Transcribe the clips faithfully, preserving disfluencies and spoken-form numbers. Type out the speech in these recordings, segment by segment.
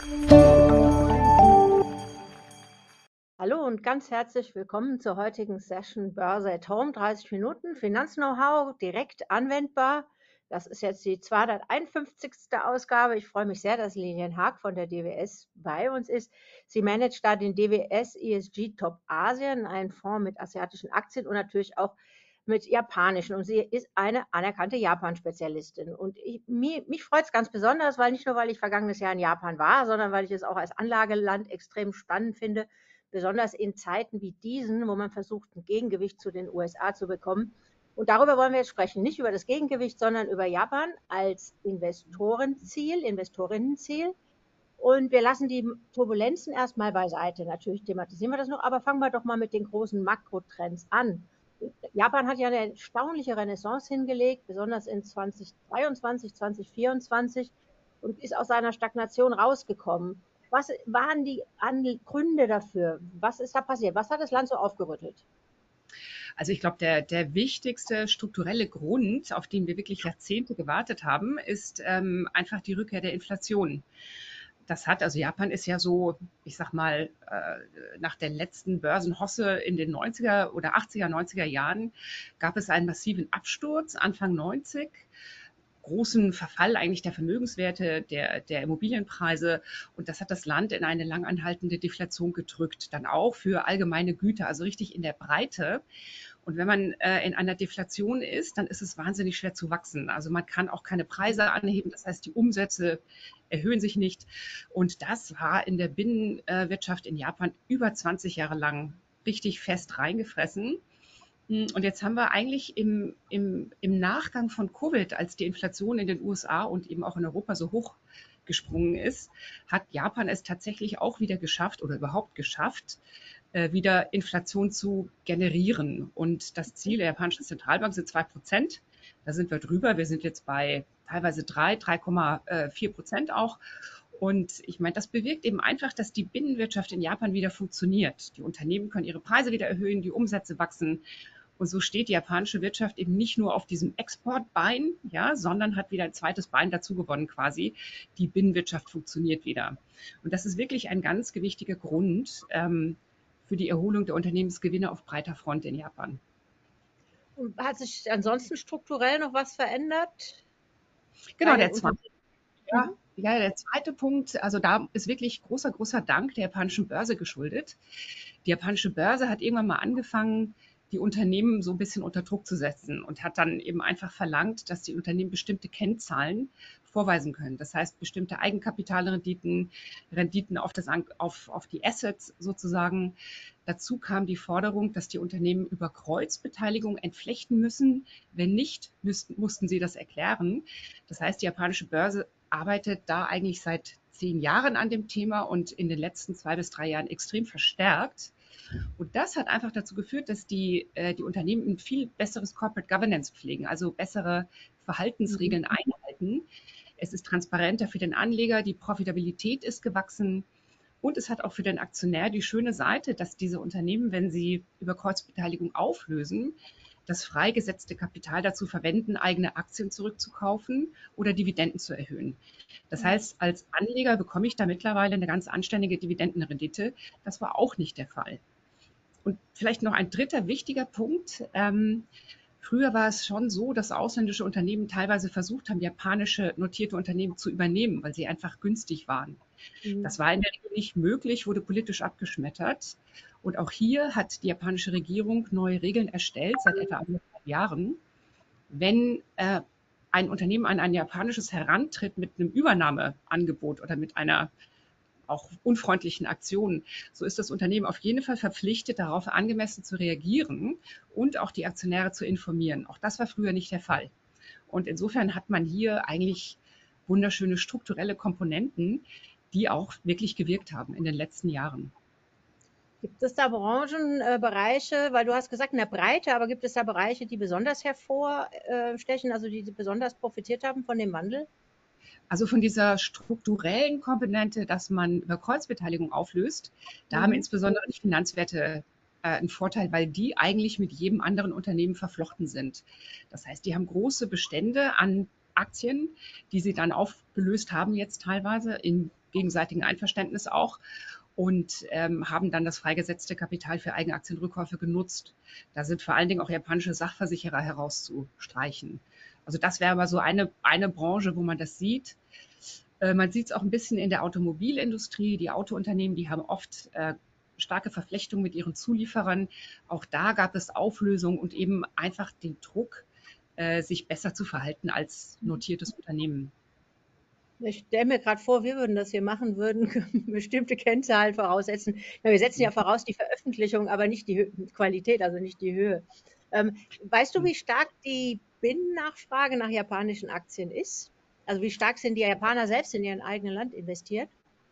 Hallo und ganz herzlich willkommen zur heutigen Session Börse at Home. dreißig Minuten Finanz-Know-how direkt anwendbar. Das ist jetzt die zweihunderteinundfünfzigste Ausgabe. Ich freue mich sehr, dass Lilian Haag von der D W S bei uns ist. Sie managt da den D W S E S G Top Asien, einen Fonds mit asiatischen Aktien und natürlich auch mit japanischen. Und sie ist eine anerkannte Japan-Spezialistin. Und ich, mich, mich freut es ganz besonders, weil nicht nur, weil ich vergangenes Jahr in Japan war, sondern weil ich es auch als Anlageland extrem spannend finde, besonders in Zeiten wie diesen, wo man versucht, ein Gegengewicht zu den U S A zu bekommen. Und darüber wollen wir jetzt sprechen, nicht über das Gegengewicht, sondern über Japan als Investorenziel, Investorinnenziel. Und wir lassen die Turbulenzen erstmal beiseite. Natürlich thematisieren wir das noch, aber fangen wir doch mal mit den großen Makrotrends an. Japan hat ja eine erstaunliche Renaissance hingelegt, besonders in zweitausendzweiundzwanzig, zweitausendvierundzwanzig und ist aus seiner Stagnation rausgekommen. Was waren die Gründe dafür? Was ist da passiert? Was hat das Land so aufgerüttelt? Also ich glaube, der, der wichtigste strukturelle Grund, auf den wir wirklich Jahrzehnte gewartet haben, ist ähm, einfach die Rückkehr der Inflation. Das hat, also Japan ist ja so, ich sag mal, äh, nach der letzten Börsenhosse in den neunziger oder achtziger, neunziger Jahren gab es einen massiven Absturz Anfang neunzig, großen Verfall eigentlich der Vermögenswerte, der, der Immobilienpreise. Und das hat das Land in eine langanhaltende Deflation gedrückt, dann auch für allgemeine Güter, also richtig in der Breite. Und wenn man äh, in einer Deflation ist, dann ist es wahnsinnig schwer zu wachsen. Also man kann auch keine Preise anheben, das heißt, die Umsätze erhöhen sich nicht. Und das war in der Binnenwirtschaft in Japan über zwanzig Jahre lang richtig fest reingefressen. Und jetzt haben wir eigentlich im, im, im Nachgang von Covid, als die Inflation in den U S A und eben auch in Europa so hoch gesprungen ist, hat Japan es tatsächlich auch wieder geschafft oder überhaupt geschafft, äh, wieder Inflation zu generieren. Und das Ziel der japanischen Zentralbank sind zwei Prozent. Da sind wir drüber. Wir sind jetzt bei teilweise drei, drei Komma vier Prozent auch. Und ich meine, das bewirkt eben einfach, dass die Binnenwirtschaft in Japan wieder funktioniert. Die Unternehmen können ihre Preise wieder erhöhen, die Umsätze wachsen. Und so steht die japanische Wirtschaft eben nicht nur auf diesem Exportbein, ja, sondern hat wieder ein zweites Bein dazu gewonnen quasi. Die Binnenwirtschaft funktioniert wieder. Und das ist wirklich ein ganz gewichtiger Grund ähm, für die Erholung der Unternehmensgewinne auf breiter Front in Japan. Und hat sich ansonsten strukturell noch was verändert bei Genau, den der zweite, Unternehmen? ja, ja, der zweite Punkt, also da ist wirklich großer, großer Dank der japanischen Börse geschuldet. Die japanische Börse hat irgendwann mal angefangen, die Unternehmen so ein bisschen unter Druck zu setzen und hat dann eben einfach verlangt, dass die Unternehmen bestimmte Kennzahlen vorweisen können. Das heißt, bestimmte Eigenkapitalrenditen, Renditen auf, das, auf, auf die Assets sozusagen. Dazu kam die Forderung, dass die Unternehmen über Kreuzbeteiligung entflechten müssen. Wenn nicht, müssten, mussten sie das erklären. Das heißt, die japanische Börse arbeitet da eigentlich seit zehn Jahren an dem Thema und in den letzten zwei bis drei Jahren extrem verstärkt. Und das hat einfach dazu geführt, dass die, äh, die Unternehmen ein viel besseres Corporate Governance pflegen, also bessere Verhaltensregeln mhm. einhalten. Es ist transparenter für den Anleger, die Profitabilität ist gewachsen und es hat auch für den Aktionär die schöne Seite, dass diese Unternehmen, wenn sie über Kreuzbeteiligung auflösen, das freigesetzte Kapital dazu verwenden, eigene Aktien zurückzukaufen oder Dividenden zu erhöhen. Das heißt, als Anleger bekomme ich da mittlerweile eine ganz anständige Dividendenrendite. Das war auch nicht der Fall. Und vielleicht noch ein dritter wichtiger Punkt. Ähm, früher war es schon so, dass ausländische Unternehmen teilweise versucht haben, japanische notierte Unternehmen zu übernehmen, weil sie einfach günstig waren. Mhm. Das war in der Regel nicht möglich, wurde politisch abgeschmettert. Und auch hier hat die japanische Regierung neue Regeln erstellt, seit etwa anderthalb Jahren. Wenn äh, ein Unternehmen an ein japanisches herantritt mit einem Übernahmeangebot oder mit einer auch unfreundlichen Aktionen, so ist das Unternehmen auf jeden Fall verpflichtet, darauf angemessen zu reagieren und auch die Aktionäre zu informieren. Auch das war früher nicht der Fall. Und insofern hat man hier eigentlich wunderschöne strukturelle Komponenten, die auch wirklich gewirkt haben in den letzten Jahren. Gibt es da Branchenbereiche, weil du hast gesagt in der Breite, aber gibt es da Bereiche, die besonders hervorstechen, also die besonders profitiert haben von dem Wandel? Also von dieser strukturellen Komponente, dass man über Kreuzbeteiligung auflöst, da mhm. haben insbesondere die Finanzwerte äh, einen Vorteil, weil die eigentlich mit jedem anderen Unternehmen verflochten sind. Das heißt, die haben große Bestände an Aktien, die sie dann aufgelöst haben jetzt teilweise in gegenseitigen Einverständnis auch und ähm, haben dann das freigesetzte Kapital für Eigenaktienrückkäufe genutzt. Da sind vor allen Dingen auch japanische Sachversicherer herauszustreichen. Also das wäre aber so eine, eine Branche, wo man das sieht. Äh, man sieht es auch ein bisschen in der Automobilindustrie. Die Autounternehmen, die haben oft äh, starke Verflechtungen mit ihren Zulieferern. Auch da gab es Auflösung und eben einfach den Druck, äh, sich besser zu verhalten als notiertes Unternehmen. Ich stelle mir gerade vor, wir würden das hier machen, würden bestimmte Kennzahlen voraussetzen. Ja, wir setzen ja voraus die Veröffentlichung, aber nicht die Hö Qualität, also nicht die Höhe. Ähm, weißt du, wie stark die Binnennachfrage nach japanischen Aktien ist? Also wie stark sind die Japaner selbst in ihren eigenen Land investiert?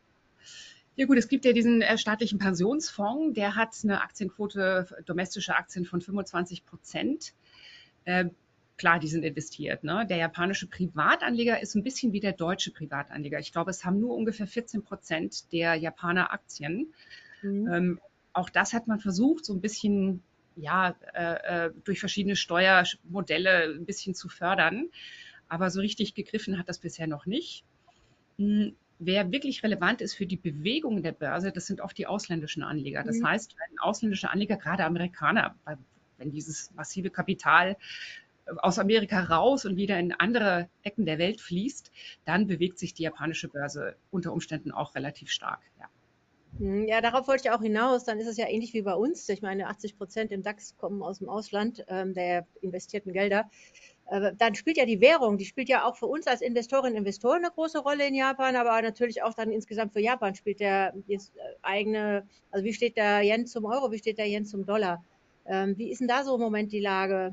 Ja gut, es gibt ja diesen äh, staatlichen Pensionsfonds, der hat eine Aktienquote, domestische Aktien von fünfundzwanzig Prozent. Äh, klar, die sind investiert. Ne? Der japanische Privatanleger ist ein bisschen wie der deutsche Privatanleger. Ich glaube, es haben nur ungefähr vierzehn Prozent der Japaner Aktien. Mhm. Ähm, auch das hat man versucht, so ein bisschen ja, äh, äh, durch verschiedene Steuermodelle ein bisschen zu fördern. Aber so richtig gegriffen hat das bisher noch nicht. Hm, wer wirklich relevant ist für die Bewegung der Börse, das sind oft die ausländischen Anleger. Das Mhm. heißt, wenn ausländische Anleger, gerade Amerikaner, wenn dieses massive Kapital aus Amerika raus und wieder in andere Ecken der Welt fließt, dann bewegt sich die japanische Börse unter Umständen auch relativ stark. Ja. Mhm, ja, darauf wollte ich auch hinaus. Dann ist es ja ähnlich wie bei uns. Ich meine, achtzig Prozent im DAX kommen aus dem Ausland, ähm, der investierten Gelder. Äh, dann spielt ja die Währung, die spielt ja auch für uns als Investorinnen und Investoren eine große Rolle in Japan, aber natürlich auch dann insgesamt für Japan spielt der jetzt äh, eigene, also wie steht der Yen zum Euro, wie steht der Yen zum Dollar? Ähm, wie ist denn da so im Moment die Lage?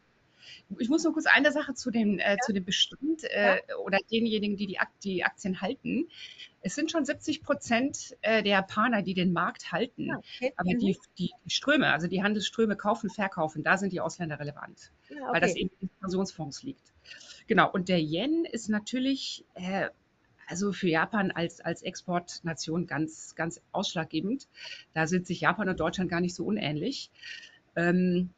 Ich muss nur kurz eine Sache zu dem, äh, zu dem Bestand Ja, äh, oder denjenigen, die die, Ak die Aktien halten. Es sind schon siebzig Prozent äh, der Japaner, die den Markt ja, halten. okay. Aber Mhm. die, die Ströme, also die Handelsströme kaufen, verkaufen, da sind die Ausländer relevant, Ja, weil das okay. eben in Pensionsfonds liegt. Genau. Und der Yen ist natürlich äh, also für Japan als, als Exportnation ganz, ganz ausschlaggebend. Da sind sich Japan und Deutschland gar nicht so unähnlich. Ähm,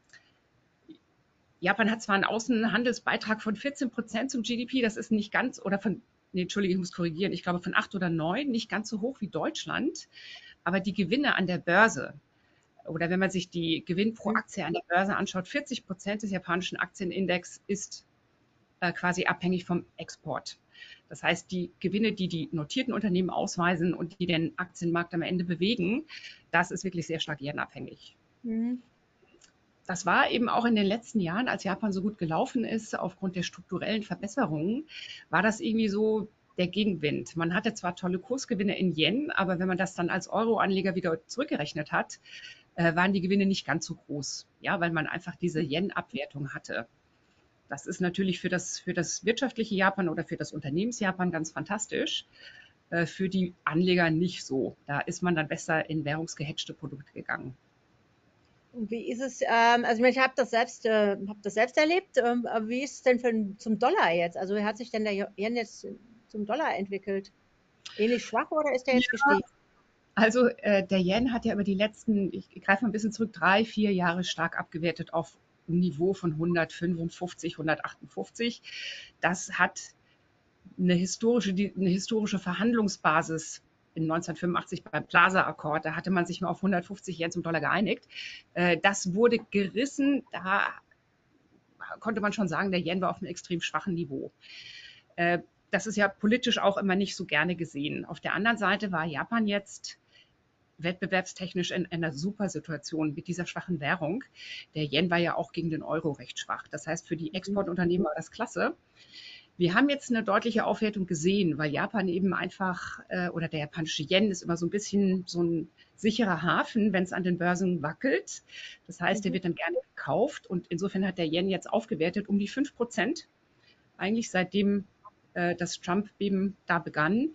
Japan hat zwar einen Außenhandelsbeitrag von vierzehn Prozent zum G D P, das ist nicht ganz, oder von, nee, Entschuldige, ich muss korrigieren, ich glaube von acht oder neun, nicht ganz so hoch wie Deutschland, aber die Gewinne an der Börse, oder wenn man sich die Gewinn pro Mhm. Aktie an der Börse anschaut, vierzig Prozent des japanischen Aktienindex ist äh, quasi abhängig vom Export. Das heißt, die Gewinne, die die notierten Unternehmen ausweisen und die den Aktienmarkt am Ende bewegen, das ist wirklich sehr stark yen-abhängig. Mhm. Das war eben auch in den letzten Jahren, als Japan so gut gelaufen ist, aufgrund der strukturellen Verbesserungen, war das irgendwie so der Gegenwind. Man hatte zwar tolle Kursgewinne in Yen, aber wenn man das dann als Euro-Anleger wieder zurückgerechnet hat, äh, waren die Gewinne nicht ganz so groß, ja, weil man einfach diese Yen-Abwertung hatte. Das ist natürlich für das, für das wirtschaftliche Japan oder für das Unternehmensjapan ganz fantastisch. Äh, für die Anleger nicht so. Da ist man dann besser in währungsgehatchte Produkte gegangen. Und wie ist es, ähm, also ich meine, ich habe das selbst, äh, habe das selbst erlebt, ähm, aber wie ist es denn für, zum Dollar jetzt? Also wie hat sich denn der Yen jetzt zum Dollar entwickelt? Ähnlich schwach oder ist der jetzt Ja, gestiegen? also äh, der Yen hat ja über die letzten, ich greife mal ein bisschen zurück, drei, vier Jahre stark abgewertet auf ein Niveau von hundertfünfundfünfzig, hundertachtundfünfzig. Das hat eine historische, eine historische Verhandlungsbasis in neunzehnhundertfünfundachtzig beim Plaza-Akkord. Da hatte man sich mal auf hundertfünfzig Yen zum Dollar geeinigt. Äh, das wurde gerissen. Da konnte man schon sagen, der Yen war auf einem extrem schwachen Niveau. Äh, das ist ja politisch auch immer nicht so gerne gesehen. Auf der anderen Seite war Japan jetzt wettbewerbstechnisch in einer super Situation mit dieser schwachen Währung. Der Yen war ja auch gegen den Euro recht schwach. Das heißt, für die Mhm. Exportunternehmen war das klasse. Wir haben jetzt eine deutliche Aufwertung gesehen, weil Japan eben einfach, äh, oder der japanische Yen ist immer so ein bisschen so ein sicherer Hafen, wenn es an den Börsen wackelt. Das heißt, der Mhm. wird dann gerne gekauft und insofern hat der Yen jetzt aufgewertet um die fünf Prozent, eigentlich seitdem äh, das Trump-Beben da begann.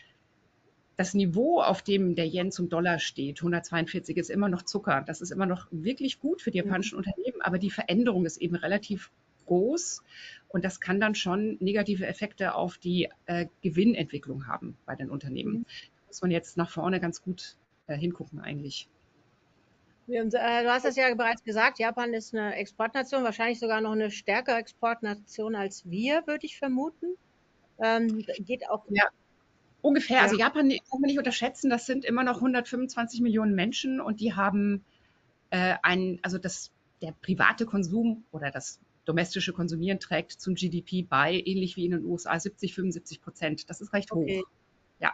Das Niveau, auf dem der Yen zum Dollar steht, hundertzweiundvierzig, ist immer noch Zucker. Das ist immer noch wirklich gut für die Mhm. japanischen Unternehmen, aber die Veränderung ist eben relativ groß und das kann dann schon negative Effekte auf die äh, Gewinnentwicklung haben bei den Unternehmen. Mhm. Da muss man jetzt nach vorne ganz gut äh, hingucken eigentlich. Ja, und, äh, du hast das ja bereits gesagt, Japan ist eine Exportnation, wahrscheinlich sogar noch eine stärkere Exportnation als wir, würde ich vermuten. Ähm, geht auch, Ja, Ungefähr, Ja, also Japan kann man nicht unterschätzen, das sind immer noch hundertfünfundzwanzig Millionen Menschen und die haben äh, ein, also das, der private Konsum oder das domestische Konsumieren trägt zum G D P bei, ähnlich wie in den U S A, siebzig, fünfundsiebzig Prozent. Das ist recht okay. hoch. Ja,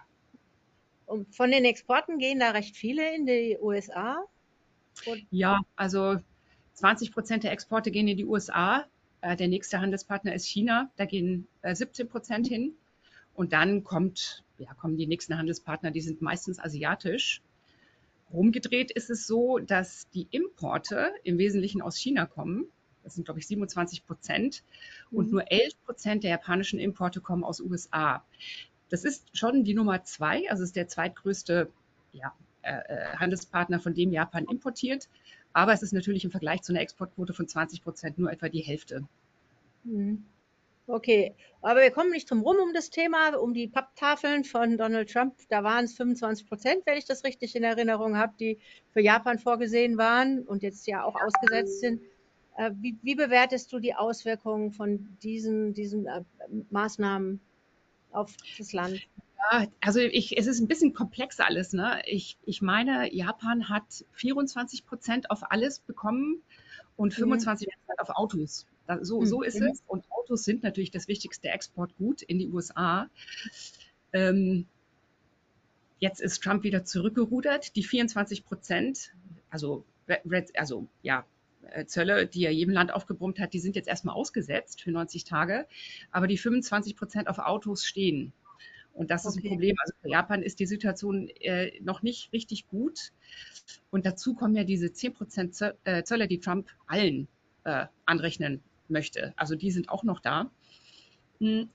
Und von den Exporten gehen da recht viele in die U S A? Und, ja, also zwanzig Prozent der Exporte gehen in die U S A. Äh, der nächste Handelspartner ist China, da gehen äh, siebzehn Prozent hin. Und dann kommt, ja, kommen die nächsten Handelspartner, die sind meistens asiatisch. Rumgedreht ist es so, dass die Importe im Wesentlichen aus China kommen. Das sind, glaube ich, siebenundzwanzig Prozent. Und mhm. nur elf Prozent der japanischen Importe kommen aus U S A. Das ist schon die Nummer zwei, also ist der zweitgrößte ja, äh, äh, Handelspartner, von dem Japan importiert. Aber es ist natürlich im Vergleich zu einer Exportquote von zwanzig Prozent nur etwa die Hälfte. Mhm. Okay, aber wir kommen nicht drum rum um das Thema, um die Papptafeln von Donald Trump. Da waren es fünfundzwanzig Prozent, wenn ich das richtig in Erinnerung habe, die für Japan vorgesehen waren und jetzt ja auch ausgesetzt sind. Äh, wie, wie bewertest du die Auswirkungen von diesen, diesen äh, Maßnahmen auf das Land? Ja, also ich, es ist ein bisschen komplex alles. Ne? Ich, ich meine, Japan hat vierundzwanzig Prozent auf alles bekommen und Mhm. fünfundzwanzig Prozent auf Autos. Da, so, Mhm. so ist Mhm. es. Und Autos sind natürlich das wichtigste Exportgut in die U S A. Ähm, Jetzt ist Trump wieder zurückgerudert. Die vierundzwanzig Prozent, also, also ja, äh, Zölle, die er jedem Land aufgebrummt hat, die sind jetzt erstmal ausgesetzt für neunzig Tage. Aber die fünfundzwanzig Prozent auf Autos stehen. Und das ist ein Okay. Problem. Also für Japan ist die Situation äh, noch nicht richtig gut. Und dazu kommen ja diese zehn Prozent Zölle, die Trump allen äh, anrechnen möchte. Also die sind auch noch da. Hm.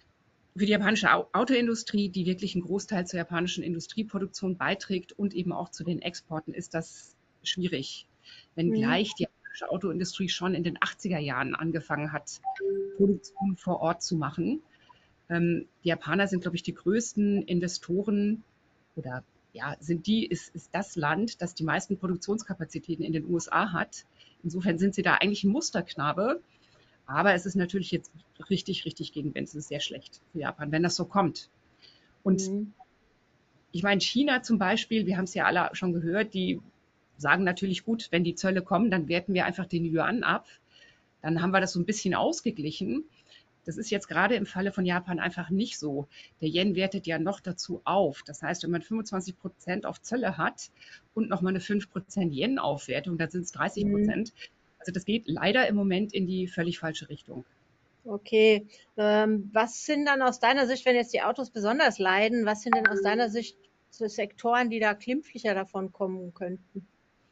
Für die japanische Autoindustrie, die wirklich einen Großteil zur japanischen Industrieproduktion beiträgt und eben auch zu den Exporten, ist das schwierig. Mhm. Wenngleich die japanische Autoindustrie schon in den achtziger Jahren angefangen hat, Produktion vor Ort zu machen. Ähm, die Japaner sind, glaube ich, die größten Investoren oder ja, sind die, ist, ist das Land, das die meisten Produktionskapazitäten in den U S A hat. Insofern sind sie da eigentlich ein Musterknabe. Aber es ist natürlich jetzt richtig, richtig gegen Wind. Es ist sehr schlecht für Japan, wenn das so kommt. Und Mhm. ich meine, China zum Beispiel, wir haben es ja alle schon gehört, die sagen natürlich gut, wenn die Zölle kommen, dann werten wir einfach den Yuan ab. Dann haben wir das so ein bisschen ausgeglichen. Das ist jetzt gerade im Falle von Japan einfach nicht so. Der Yen wertet ja noch dazu auf. Das heißt, wenn man fünfundzwanzig Prozent auf Zölle hat und nochmal eine fünf Prozent Yen-Aufwertung, dann sind es dreißig Mhm. Prozent. Also das geht leider im Moment in die völlig falsche Richtung. Okay. Ähm, was sind dann aus deiner Sicht, wenn jetzt die Autos besonders leiden, was sind denn aus deiner Sicht so Sektoren, die da glimpflicher davon kommen könnten?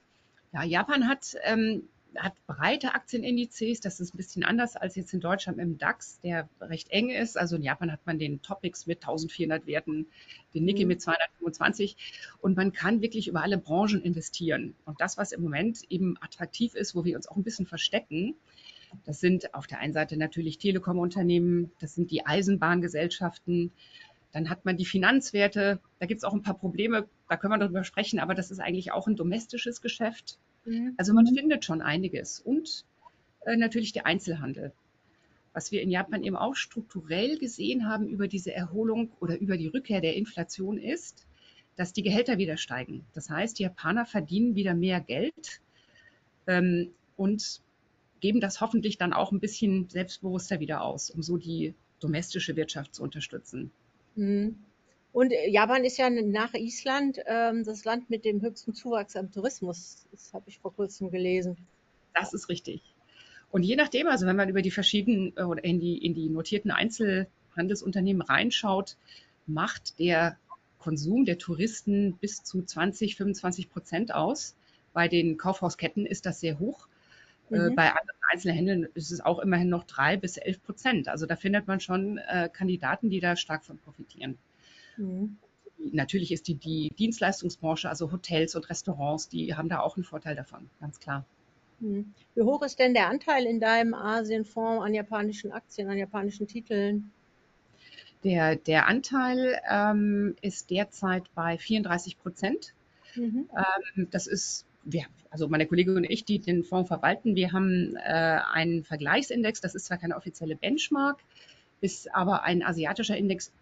Ja, Japan hat, ähm, hat breite Aktienindizes. Das ist ein bisschen anders als jetzt in Deutschland im DAX, der recht eng ist. Also in Japan hat man den Topix mit eintausendvierhundert Werten, den Nikkei Mhm. mit zweihundertfünfundzwanzig und man kann wirklich über alle Branchen investieren. Und das, was im Moment eben attraktiv ist, wo wir uns auch ein bisschen verstecken, das sind auf der einen Seite natürlich Telekom-Unternehmen, das sind die Eisenbahngesellschaften, dann hat man die Finanzwerte, da gibt es auch ein paar Probleme, da können wir darüber sprechen, aber das ist eigentlich auch ein domestisches Geschäft. Mhm. Also man findet schon einiges. Und äh, natürlich der Einzelhandel. Was wir in Japan eben auch strukturell gesehen haben über diese Erholung oder über die Rückkehr der Inflation ist, dass die Gehälter wieder steigen. Das heißt, die Japaner verdienen wieder mehr Geld ähm, und geben das hoffentlich dann auch ein bisschen selbstbewusster wieder aus, um so die domestische Wirtschaft zu unterstützen. Mhm. Und äh, Japan ist ja nach Island ähm, das Land mit dem höchsten Zuwachs am Tourismus. Das habe ich vor kurzem gelesen. Das ist richtig. Und je nachdem, also wenn man über die verschiedenen äh, oder in die, in die notierten Einzelhandelsunternehmen reinschaut, macht der Konsum der Touristen bis zu zwanzig, fünfundzwanzig Prozent aus. Bei den Kaufhausketten ist das sehr hoch. Äh, Mhm. bei anderen Einzelhändlern ist es auch immerhin noch drei bis elf Prozent. Also da findet man schon äh, Kandidaten, die da stark von profitieren. Mhm. Natürlich ist die, die Dienstleistungsbranche, also Hotels und Restaurants, die haben da auch einen Vorteil davon, ganz klar. Mhm. Wie hoch ist denn der Anteil in deinem Asienfonds an japanischen Aktien, an japanischen Titeln? Der, der Anteil ähm, ist derzeit bei vierunddreißig Prozent. Mhm. Ähm, das ist, wir, also meine Kollegin und ich, die den Fonds verwalten, wir haben äh, einen Vergleichsindex. Das ist zwar keine offizielle Benchmark, ist aber ein asiatischer Index,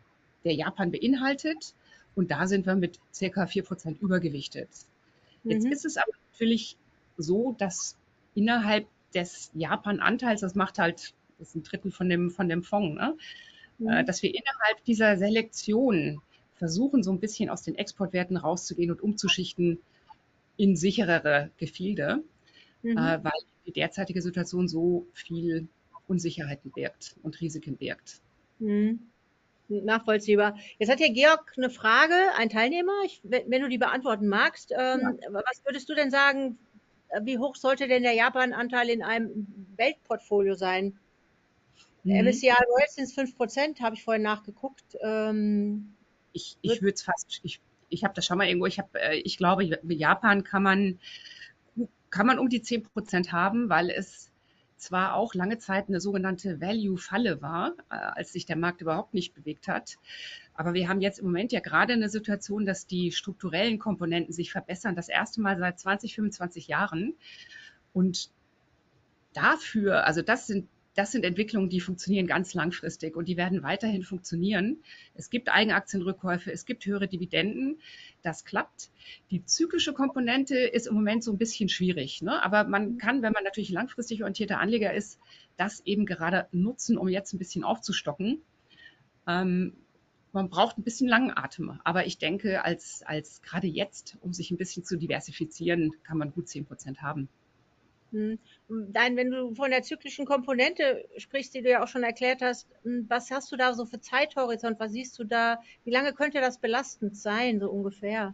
der Japan beinhaltet. Und da sind wir mit circa vier Prozent übergewichtet. Jetzt Mhm. ist es aber natürlich so, dass innerhalb des Japan-Anteils, das macht halt, das ist ein Drittel von dem, von dem Fonds, ne? Äh, Mhm. dass wir innerhalb dieser Selektion versuchen, so ein bisschen aus den Exportwerten rauszugehen und umzuschichten in sicherere Gefilde, Mhm. äh, weil die derzeitige Situation so viel Unsicherheiten birgt und Risiken birgt. Mhm. Nachvollziehbar. Jetzt hat hier Georg eine Frage, ein Teilnehmer. Ich, wenn wenn du die beantworten magst, Ja. ähm, was würdest du denn sagen, äh, wie hoch sollte denn der Japan-Anteil in einem Weltportfolio sein? Mhm. M S C I World sind es fünf Prozent, habe ich vorhin nachgeguckt. Ähm, Ich, ich wird, würde es fast, ich, ich habe das schon mal irgendwo, ich, hab, äh, ich glaube, Japan kann man, kann man um die zehn Prozent haben, weil es zwar auch lange Zeit eine sogenannte Value-Falle war, äh, als sich der Markt überhaupt nicht bewegt hat. Aber wir haben jetzt im Moment ja gerade eine Situation, dass die strukturellen Komponenten sich verbessern. Das erste Mal seit zwanzig, fünfundzwanzig Jahren. Und dafür, also das sind, das sind Entwicklungen, die funktionieren ganz langfristig und die werden weiterhin funktionieren. Es gibt Eigenaktienrückkäufe, es gibt höhere Dividenden, das klappt. Die zyklische Komponente ist im Moment so ein bisschen schwierig, ne? Aber man kann, wenn man natürlich langfristig orientierter Anleger ist, das eben gerade nutzen, um jetzt ein bisschen aufzustocken. Ähm, Man braucht ein bisschen langen Atem, aber ich denke, als, als gerade jetzt, um sich ein bisschen zu diversifizieren, kann man gut zehn Prozent haben. hm, Dein, wenn du von der zyklischen Komponente sprichst, die du ja auch schon erklärt hast, hm, was hast du da so für Zeithorizont? Was siehst du da? Wie lange könnte das belastend sein, so ungefähr?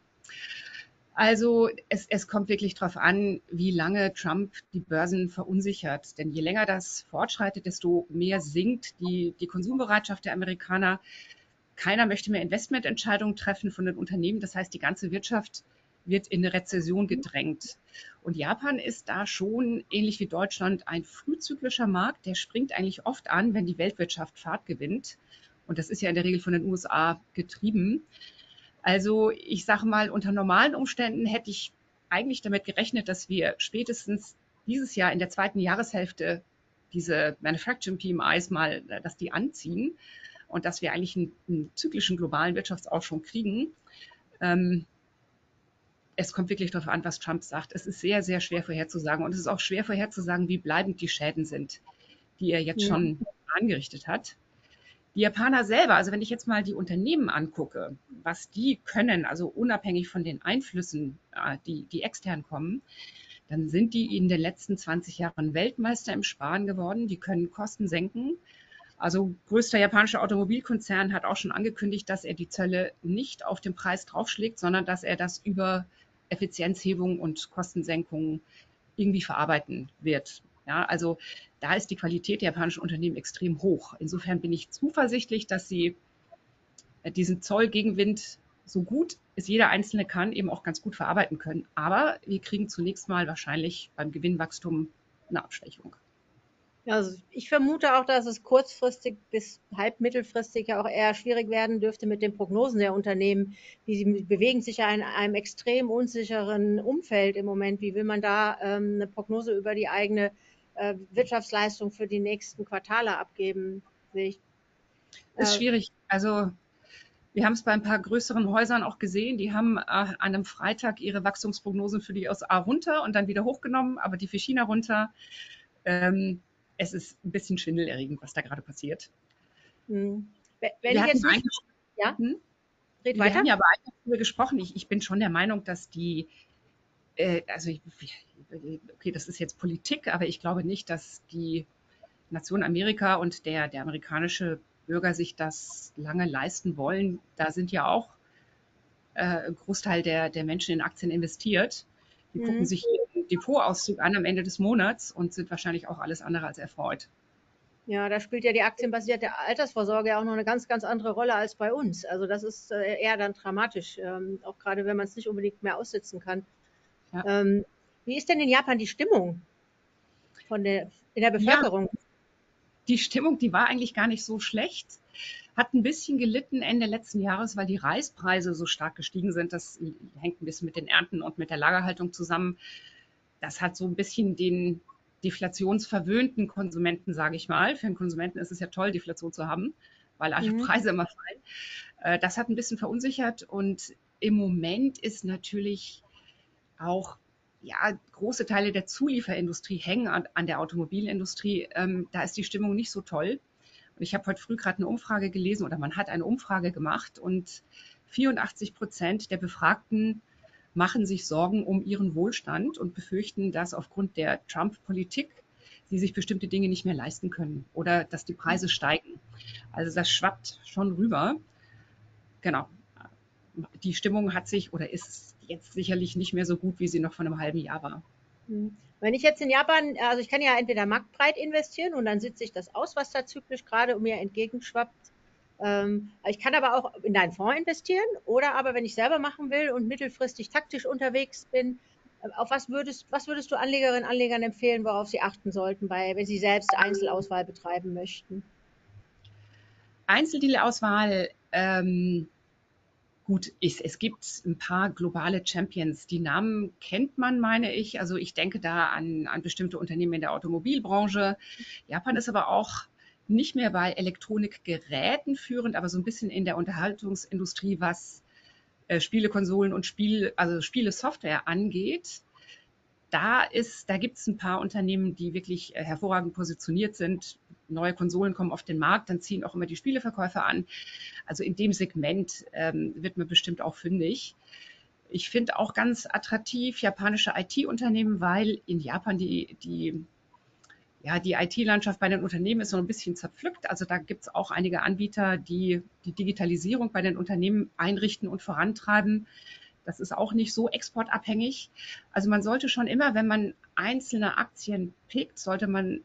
Also es, es kommt wirklich darauf an, wie lange Trump die Börsen verunsichert. Denn je länger das fortschreitet, desto mehr sinkt die, die Konsumbereitschaft der Amerikaner. Keiner möchte mehr Investmententscheidungen treffen von den Unternehmen. Das heißt, die ganze Wirtschaft wird in eine Rezession gedrängt. Und Japan ist da schon, ähnlich wie Deutschland, ein frühzyklischer Markt. Der springt eigentlich oft an, wenn die Weltwirtschaft Fahrt gewinnt. Und das ist ja in der Regel von den U S A getrieben. Also ich sage mal, unter normalen Umständen hätte ich eigentlich damit gerechnet, dass wir spätestens dieses Jahr in der zweiten Jahreshälfte diese Manufacturing P M Is mal, äh, dass die anziehen und dass wir eigentlich einen, einen zyklischen globalen Wirtschaftsaufschwung kriegen. Ähm, Es kommt wirklich darauf an, was Trump sagt. Es ist sehr, sehr schwer vorherzusagen und es ist auch schwer vorherzusagen, wie bleibend die Schäden sind, die er jetzt Hm. schon angerichtet hat. Die Japaner selber, also wenn ich jetzt mal die Unternehmen angucke, was die können, also unabhängig von den Einflüssen, äh, die, die extern kommen, dann sind die in den letzten zwanzig Jahren Weltmeister im Sparen geworden. Die können Kosten senken. Also größter japanischer Automobilkonzern hat auch schon angekündigt, dass er die Zölle nicht auf den Preis draufschlägt, sondern dass er das über Effizienzhebung und Kostensenkungen irgendwie verarbeiten wird. Ja, also da ist die Qualität der japanischen Unternehmen extrem hoch. Insofern bin ich zuversichtlich, dass sie diesen Zollgegenwind so gut es jeder Einzelne kann, eben auch ganz gut verarbeiten können. Aber wir kriegen zunächst mal wahrscheinlich beim Gewinnwachstum eine Abschwächung. Also ich vermute auch, dass es kurzfristig bis halb mittelfristig ja auch eher schwierig werden dürfte mit den Prognosen der Unternehmen. Die sie bewegen sich ja in einem extrem unsicheren Umfeld im Moment. Wie will man da ähm, eine Prognose über die eigene äh, Wirtschaftsleistung für die nächsten Quartale abgeben? Sehe ich. Ist Äh, schwierig. Also wir haben es bei ein paar größeren Häusern auch gesehen. Die haben äh, an einem Freitag ihre Wachstumsprognosen für die U S A runter und dann wieder hochgenommen, aber die für China runter. Ähm, Es ist ein bisschen schwindelerregend, was da gerade passiert. hm. Wenn Wir ich hatten jetzt nicht, eigentlich, ja, hm? red Wir weiter. hatten ja aber eigentlich darüber gesprochen. Ich, ich bin schon der Meinung, dass die, äh, also ich, okay, das ist jetzt Politik, aber ich glaube nicht, dass die Nation Amerika und der, der amerikanische Bürger sich das lange leisten wollen. Da sind ja auch äh, ein Großteil der, der Menschen in Aktien investiert. Die gucken Hm. sich ihren Depotauszug an am Ende des Monats und sind wahrscheinlich auch alles andere als erfreut. Ja, da spielt ja die aktienbasierte Altersvorsorge ja auch noch eine ganz, ganz andere Rolle als bei uns. Also das ist äh, eher dann dramatisch, ähm, auch gerade wenn man es nicht unbedingt mehr aussitzen kann. Ja. Ähm, Wie ist denn in Japan die Stimmung von der, in der Ja, Bevölkerung? die Stimmung, die war eigentlich gar nicht so schlecht. Hat ein bisschen gelitten Ende letzten Jahres, weil die Reispreise so stark gestiegen sind. Das hängt ein bisschen mit den Ernten und mit der Lagerhaltung zusammen. Das hat so ein bisschen den deflationsverwöhnten Konsumenten, sage ich mal. Für einen Konsumenten ist es ja toll, Deflation zu haben. weil alle Mhm. Preise immer fallen. Äh, das hat ein bisschen verunsichert und im Moment ist natürlich auch, ja, große Teile der Zulieferindustrie hängen an, an der Automobilindustrie. Ähm, da ist die Stimmung nicht so toll. Und ich habe heute früh gerade eine Umfrage gelesen oder man hat eine Umfrage gemacht und vierundachtzig Prozent der Befragten machen sich Sorgen um ihren Wohlstand und befürchten, dass aufgrund der Trump-Politik sie sich bestimmte Dinge nicht mehr leisten können oder dass die Preise steigen. Also das schwappt schon rüber. Genau. Die Stimmung hat sich oder ist jetzt sicherlich nicht mehr so gut, wie sie noch vor einem halben Jahr war. Mhm. Wenn ich jetzt in Japan, also ich kann ja entweder marktbreit investieren und dann sitze ich das aus, was da zyklisch gerade um mir entgegenschwappt. Ähm, ich kann aber auch in deinen Fonds investieren oder aber wenn ich selber machen will und mittelfristig taktisch unterwegs bin, äh, auf was würdest, was würdest du Anlegerinnen und Anlegern empfehlen, worauf sie achten sollten, bei, wenn sie selbst Einzelauswahl betreiben möchten? Einzeldeal-Auswahl, ähm, gut, es, es gibt ein paar globale Champions. Die Namen kennt man, meine ich. Also ich denke da an, an bestimmte Unternehmen in der Automobilbranche. Japan ist aber auch nicht mehr bei Elektronikgeräten führend, aber so ein bisschen in der Unterhaltungsindustrie, was äh, Spielekonsolen und Spiel, also Spielesoftware angeht. Da ist, da gibt es ein paar Unternehmen, die wirklich äh, hervorragend positioniert sind. Neue Konsolen kommen auf den Markt, dann ziehen auch immer die Spieleverkäufer an. Also in dem Segment ähm, wird man bestimmt auch fündig. Ich finde auch ganz attraktiv japanische I T-Unternehmen, weil in Japan die, die, ja, die I T-Landschaft bei den Unternehmen ist so ein bisschen zerpflückt. Also da gibt es auch einige Anbieter, die die Digitalisierung bei den Unternehmen einrichten und vorantreiben. Das ist auch nicht so exportabhängig. Also man sollte schon immer, wenn man einzelne Aktien pickt, sollte man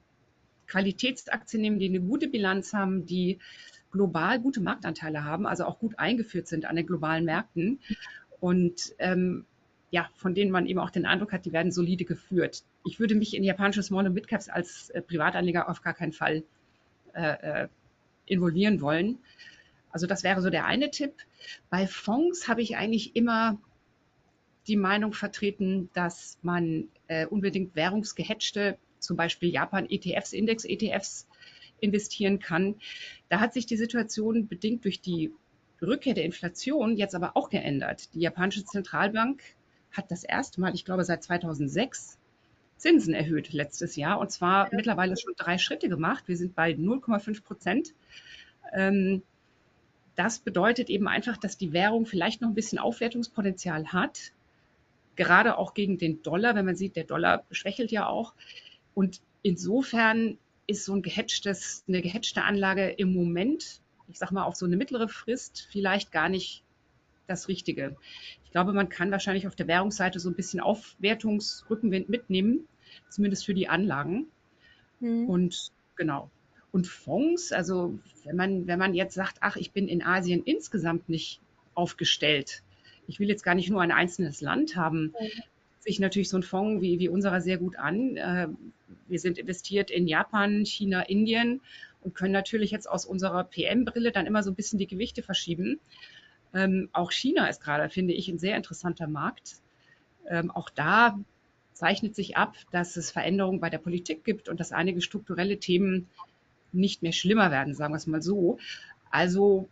Qualitätsaktien nehmen, die eine gute Bilanz haben, die global gute Marktanteile haben, also auch gut eingeführt sind an den globalen Märkten und ähm, ja, von denen man eben auch den Eindruck hat, die werden solide geführt. Ich würde mich in japanische Small- und Mid-Caps als äh, Privatanleger auf gar keinen Fall äh, äh, involvieren wollen. Also das wäre so der eine Tipp. Bei Fonds habe ich eigentlich immer die Meinung vertreten, dass man äh, unbedingt währungsgehatchte, zum Beispiel Japan-E T Fs, Index-E T Fs investieren kann. Da hat sich die Situation bedingt durch die Rückkehr der Inflation jetzt aber auch geändert. Die japanische Zentralbank hat das erste Mal, ich glaube seit zweitausendsechs, Zinsen erhöht letztes Jahr und zwar mittlerweile schon drei Schritte gemacht. Wir sind bei null Komma fünf Prozent. Ähm, das bedeutet eben einfach, dass die Währung vielleicht noch ein bisschen Aufwertungspotenzial hat, gerade auch gegen den Dollar, wenn man sieht, der Dollar schwächelt ja auch. Und insofern ist so ein gehatchtes, eine gehatchte Anlage im Moment, ich sage mal auf so eine mittlere Frist, vielleicht gar nicht das Richtige. Ich glaube, man kann wahrscheinlich auf der Währungsseite so ein bisschen Aufwertungsrückenwind mitnehmen, zumindest für die Anlagen. Hm. Und genau. Und Fonds, also wenn man, wenn man jetzt sagt, ach, ich bin in Asien insgesamt nicht aufgestellt, ich will jetzt gar nicht nur ein einzelnes Land haben, sich natürlich so ein Fonds wie, wie unserer sehr gut an. Äh, wir sind investiert in Japan, China, Indien und können natürlich jetzt aus unserer P M-Brille dann immer so ein bisschen die Gewichte verschieben. Ähm, auch China ist gerade, finde ich, ein sehr interessanter Markt. Ähm, auch da zeichnet sich ab, dass es Veränderungen bei der Politik gibt und dass einige strukturelle Themen nicht mehr schlimmer werden, sagen wir es mal so. Also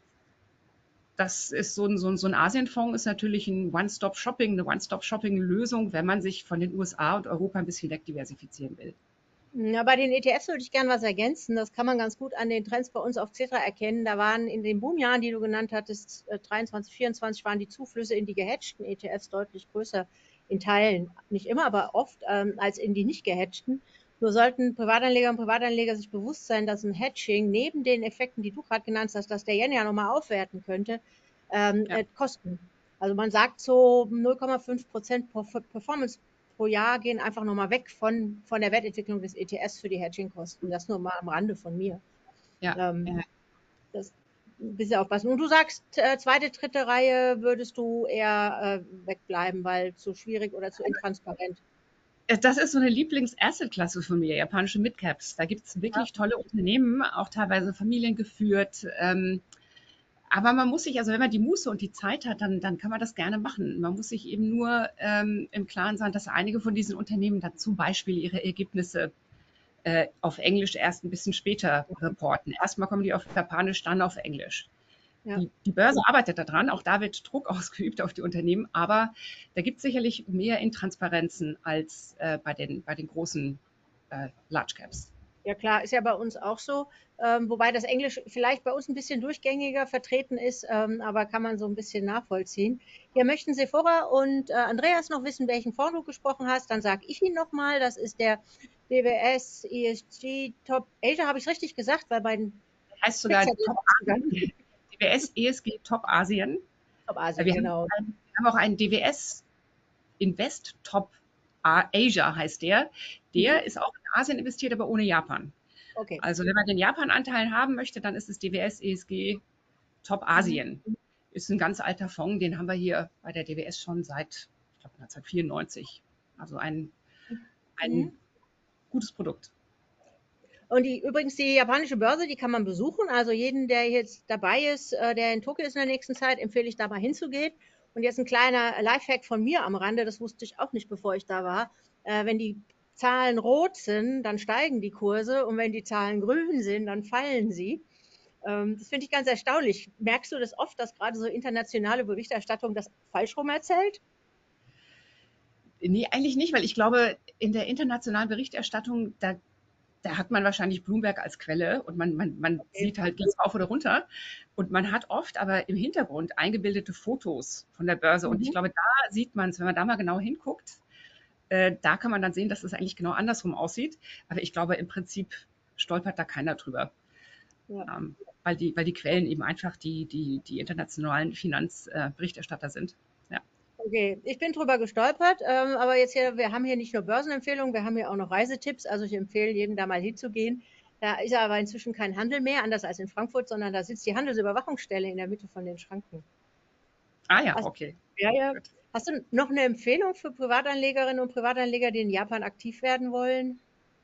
das ist so ein, so ein, so ein Asienfonds ist natürlich ein One-Stop-Shopping, eine One-Stop-Shopping-Lösung, wenn man sich von den U S A und Europa ein bisschen wegdiversifizieren will. Ja, bei den E T Fs würde ich gern was ergänzen. Das kann man ganz gut an den Trends bei uns auf Xetra erkennen. Da waren in den Boomjahren, die du genannt hattest, äh, dreiundzwanzig, vierundzwanzig, waren die Zuflüsse in die gehatchten E T Fs deutlich größer in Teilen, nicht immer, aber oft, ähm, als in die nicht gehatchten. Nur sollten Privatanleger und Privatanleger sich bewusst sein, dass ein Hedging neben den Effekten, die du gerade genannt hast, dass der Yen ja nochmal aufwerten könnte, ähm, Ja, äh, kosten. Also man sagt so null Komma fünf Prozent Performance pro Jahr gehen einfach nochmal weg von, von der Wertentwicklung des E T Fs für die Hedging-Kosten. Das nur mal am Rande von mir. ja, Ähm, ja. das ein bisschen aufpassen. Und du sagst, äh, zweite, dritte Reihe würdest du eher äh, wegbleiben, weil zu schwierig oder zu intransparent. Das ist so eine Lieblings-Asset-Klasse von mir, japanische Midcaps. Da gibt es Ja. wirklich tolle Unternehmen, auch teilweise familiengeführt. Ähm, aber man muss sich, also wenn man die Muße und die Zeit hat, dann, dann kann man das gerne machen. Man muss sich eben nur ähm, im Klaren sein, dass einige von diesen Unternehmen dann zum Beispiel ihre Ergebnisse äh, auf Englisch erst ein bisschen später reporten. Erstmal kommen die auf Japanisch, dann auf Englisch. Ja. Die, die Börse arbeitet daran, auch da wird Druck ausgeübt auf die Unternehmen, aber da gibt es sicherlich mehr Intransparenzen als äh, bei, den, bei den großen äh, Large Caps. Ja klar, ist ja bei uns auch so, ähm, wobei das Englisch vielleicht bei uns ein bisschen durchgängiger vertreten ist, ähm, aber kann man so ein bisschen nachvollziehen. Hier möchten Sephora und äh, Andreas noch wissen, welchen Fonds du gesprochen hast. Dann sage ich ihn nochmal, das ist der D W S E S G Top Asia, habe ich es richtig gesagt, weil bei den Heißt sogar Spickzettel Top ausgegangen. D W S E S G Top Asien. Top Asien, Wir haben, genau. ein, wir haben auch einen D W S Invest Top Asia, heißt der. Der Mhm. ist auch in Asien investiert, aber ohne Japan. Okay. Also wenn man den Japan-Anteil haben möchte, dann ist es D W S E S G Top Mhm. Asien. Ist ein ganz alter Fonds, den haben wir hier bei der D W S schon seit, ich glaube, neunzehnhundertvierundneunzig. Also ein, Mhm. ein gutes Produkt. Und die, übrigens die japanische Börse, die kann man besuchen. Also jeden, der jetzt dabei ist, äh, der in Tokio ist in der nächsten Zeit, empfehle ich da mal hinzugehen. Und jetzt ein kleiner Lifehack von mir am Rande, das wusste ich auch nicht, bevor ich da war. Äh, wenn die Zahlen rot sind, dann steigen die Kurse und wenn die Zahlen grün sind, dann fallen sie. Ähm, das finde ich ganz erstaunlich. Merkst du das oft, dass gerade so internationale Berichterstattung das falsch rum erzählt? Nee, eigentlich nicht, weil ich glaube, in der internationalen Berichterstattung, da, da hat man wahrscheinlich Bloomberg als Quelle und man, man, man Okay. sieht halt, geht's rauf oder runter. Und man hat oft aber im Hintergrund eingebildete Fotos von der Börse. Und ich Mhm. glaube, da sieht man es, wenn man da mal genau hinguckt, äh, da kann man dann sehen, dass es eigentlich genau andersrum aussieht. Aber ich glaube, im Prinzip stolpert da keiner drüber. Ja. Ähm, weil, die, weil die Quellen eben einfach die, die, die internationalen Finanzberichterstatter äh, sind. Ja. Okay, ich bin drüber gestolpert, ähm, aber jetzt hier, wir haben hier nicht nur Börsenempfehlungen, wir haben hier auch noch Reisetipps. Also ich empfehle jedem da mal hinzugehen. Da ist aber inzwischen kein Handel mehr, anders als in Frankfurt, sondern da sitzt die Handelsüberwachungsstelle in der Mitte von den Schranken. Ah ja, Hast, okay. ja, ja. Gut. Hast du noch eine Empfehlung für Privatanlegerinnen und Privatanleger, die in Japan aktiv werden wollen?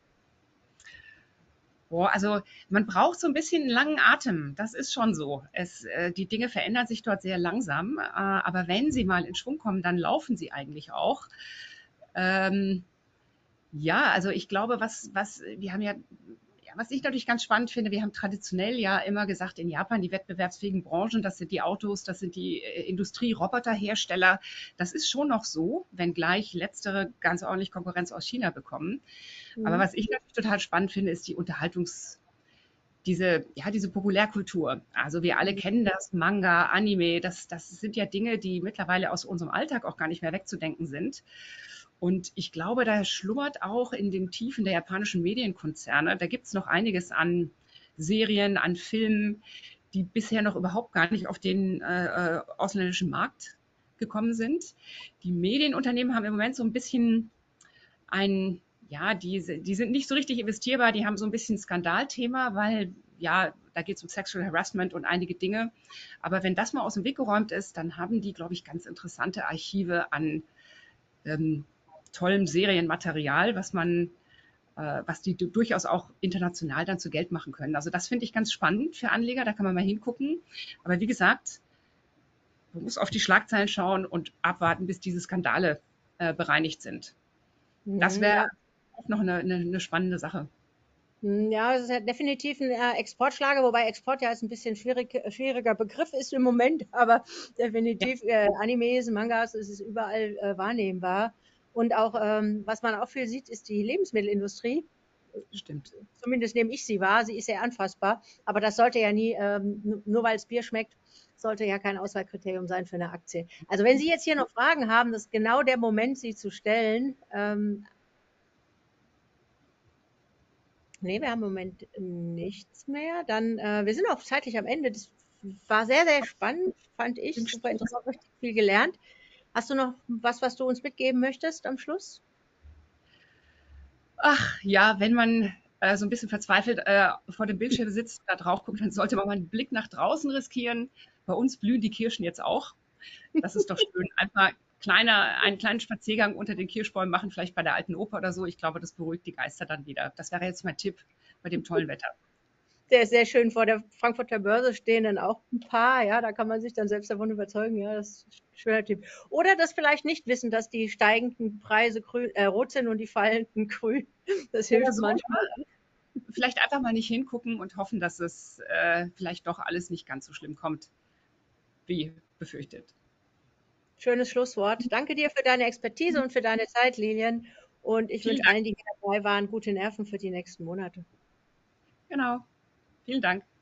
Boah, also man braucht so ein bisschen einen langen Atem. Das ist schon so. Es, äh, die Dinge verändern sich dort sehr langsam, äh, aber wenn sie mal in Schwung kommen, dann laufen sie eigentlich auch. Ähm, ja, also ich glaube, was, was, wir haben ja, ja, was ich natürlich ganz spannend finde, wir haben traditionell ja immer gesagt, in Japan die wettbewerbsfähigen Branchen, das sind die Autos, das sind die äh, Industrie-Roboterhersteller. Das ist schon noch so, wenngleich letztere ganz ordentlich Konkurrenz aus China bekommen. Aber Mhm. was ich natürlich total spannend finde, ist die Unterhaltungs- diese, ja, diese Populärkultur. Also wir alle kennen das, Manga, Anime, das, das sind ja Dinge, die mittlerweile aus unserem Alltag auch gar nicht mehr wegzudenken sind. Und ich glaube, da schlummert auch in den Tiefen der japanischen Medienkonzerne, da gibt es noch einiges an Serien, an Filmen, die bisher noch überhaupt gar nicht auf den äh, äh, ausländischen Markt gekommen sind. Die Medienunternehmen haben im Moment so ein bisschen ein, ja, die, die sind nicht so richtig investierbar, die haben so ein bisschen Skandalthema, weil ja, da geht es um Sexual Harassment und einige Dinge. Aber wenn das mal aus dem Weg geräumt ist, dann haben die, glaube ich, ganz interessante Archive an ähm, tollem Serienmaterial, was man, äh, was die durchaus auch international dann zu Geld machen können. Also das finde ich ganz spannend für Anleger, da kann man mal hingucken. Aber wie gesagt, man muss auf die Schlagzeilen schauen und abwarten, bis diese Skandale äh, bereinigt sind. Das Mhm, wäre ja. auch noch eine, eine, eine spannende Sache. Hm, ja, das ist ja definitiv ein äh, Exportschlager, wobei Export ja jetzt ein bisschen schwierig, äh, schwieriger Begriff ist im Moment, aber Ja, definitiv äh, Animes, Mangas, es ist überall äh, wahrnehmbar. Und auch, ähm, was man auch viel sieht, ist die Lebensmittelindustrie. stimmt. Zumindest nehme ich sie wahr, sie ist sehr anfassbar, aber das sollte ja nie, ähm, nu- nur weil es Bier schmeckt, sollte ja kein Auswahlkriterium sein für eine Aktie. Also wenn Sie jetzt hier noch Fragen haben, das ist genau der Moment, sie zu stellen. Ähm, Ne, wir haben im Moment nichts mehr. Dann, äh, wir sind auch zeitlich am Ende. Das war sehr, sehr spannend, fand ich. Super interessant, richtig viel gelernt. Hast du noch was, was du uns mitgeben möchtest am Schluss? Ach ja, wenn man äh, so ein bisschen verzweifelt äh, vor dem Bildschirm sitzt, da drauf guckt, dann sollte man mal einen Blick nach draußen riskieren. Bei uns blühen die Kirschen jetzt auch. Das ist doch schön. Einfach kleiner, einen kleinen Spaziergang unter den Kirschbäumen machen, vielleicht bei der alten Oper oder so. Ich glaube, das beruhigt die Geister dann wieder. Das wäre jetzt mein Tipp bei dem tollen Wetter. der ist sehr schön vor der Frankfurter Börse stehen dann auch ein paar, ja, da kann man sich dann selbst davon überzeugen, ja, das ist ein schöner Tipp. Oder das vielleicht nicht wissen, dass die steigenden Preise grün, äh, rot sind und die fallenden grün. Das Oder hilft so, manchmal. vielleicht einfach mal nicht hingucken und hoffen, dass es äh, vielleicht doch alles nicht ganz so schlimm kommt, wie befürchtet. Schönes Schlusswort. Danke dir für deine Expertise und für deine Zeit, Lilian. Und ich Vielen wünsche Dank. allen, die hier dabei waren, gute Nerven für die nächsten Monate. Genau. Vielen Dank.